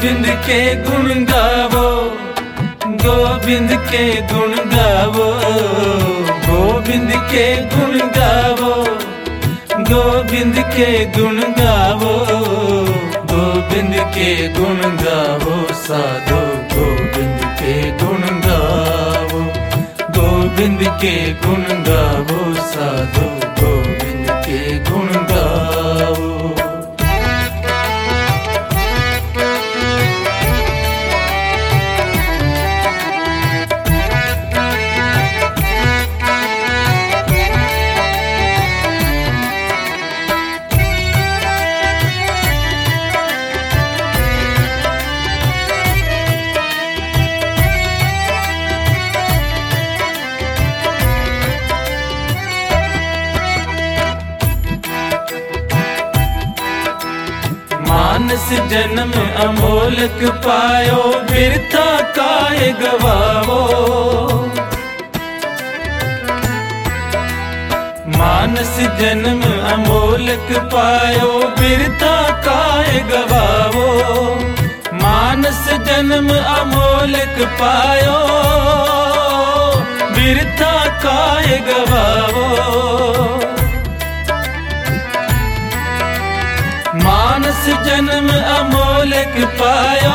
गोविंद के गुण गावो, गोविंद के गुण गावो, गोविंद के गुण गावो, गोविंद के गुण गावो, गोविंद के गुण गावो साधो, गोविंद के गुण गावो, गोविंद के गुण गावो साधो, गोविंद के गुण गावो। मानस जन्म अमोलक पायो, बिरथा काहे गवावो। मानस जन्म अमोलक पायो, बिरथा काहे गवावो। मानस जन्म अमोलक पायो, बिरथा काहे गवावो। मानस जन्म अमोलक पायो,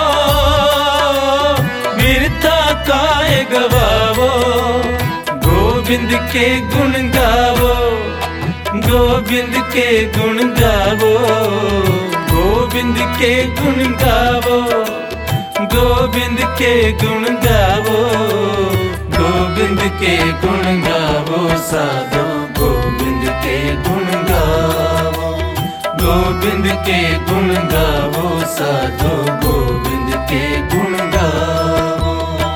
बिरथा काहे गवावो। गोविंद के गुण गावो, गोविंद के गुण गावो, गोविंद के गुण गावो, गोविंद के गुण गावो, गोविंद के गुण गावो साधो, गोविंद के गुण गावो, गोविंद के गुण गावो साधो, गोविंद के गुण गावो।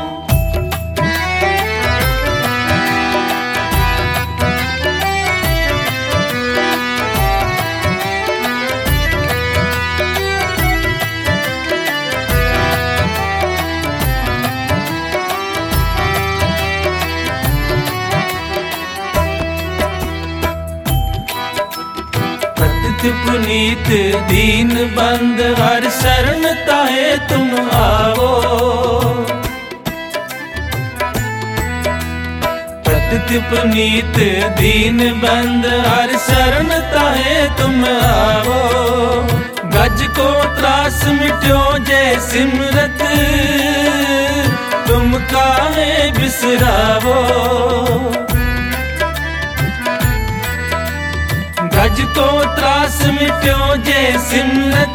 पुनीत दीन बंद हर शरण ताहे तुम आवो। पतित पुनीत दीन बंद हर शरण ताहे तुम आवो। गज को त्रास मिट्यो जय सिमरत, तुम काहे बिसरावो। गज को त्रास मिट्यो जय सिमरत,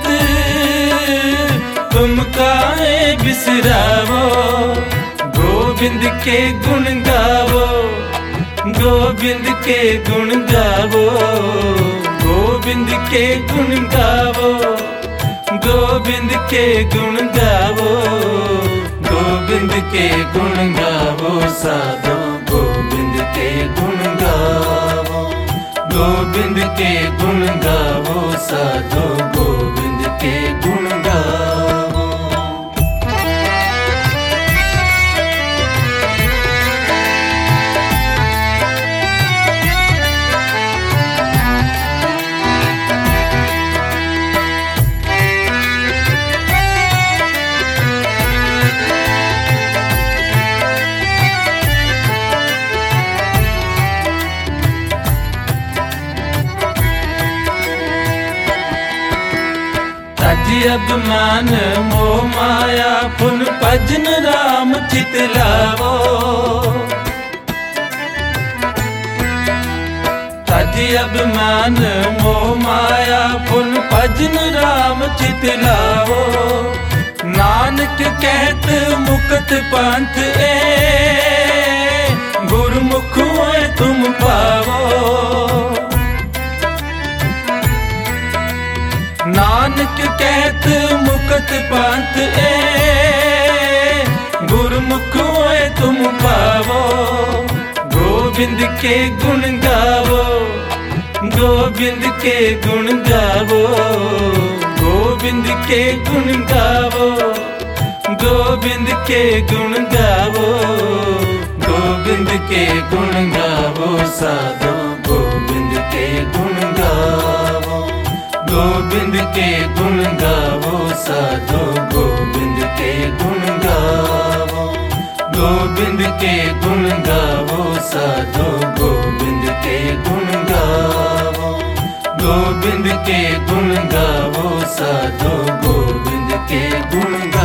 तुम काहे बिसरावो। गोविंद के गुण गावो, गोविंद के गुण गावो, गोविंद के गुण गावो, गोविंद के गुण गावो, गोविंद के गुण गावो साधो, गोविंद के गुण गावो, गोविंद के गुण गावो साधो, गोविंद के गुण गावो। अभिमान मोह माया पुन भजन राम चितलावो। तजी अभिमान मोह माया पुन भजन राम चितलावो। नानक कहत मुकत पंथ ए, गुरमुख होए तुम पावो। नानक कहत मुकत पंथ ए, गुरमुख होए तुम पावो। गोविंद के गुण गावो, गोविंद के गुण गावो, गोविंद के गुण गावो, गोविंद के गुण गावो, गोविंद के गुण गावो साधो, गोविंद के गुण गावो, गोविंद के गुण गावो साधो, गोविंद के गुण गावो, गोविंद के गुण गावो साधो, गोविंद के गुण गावो, गोविंद के गुण गावो साधो, गोविंद के गुण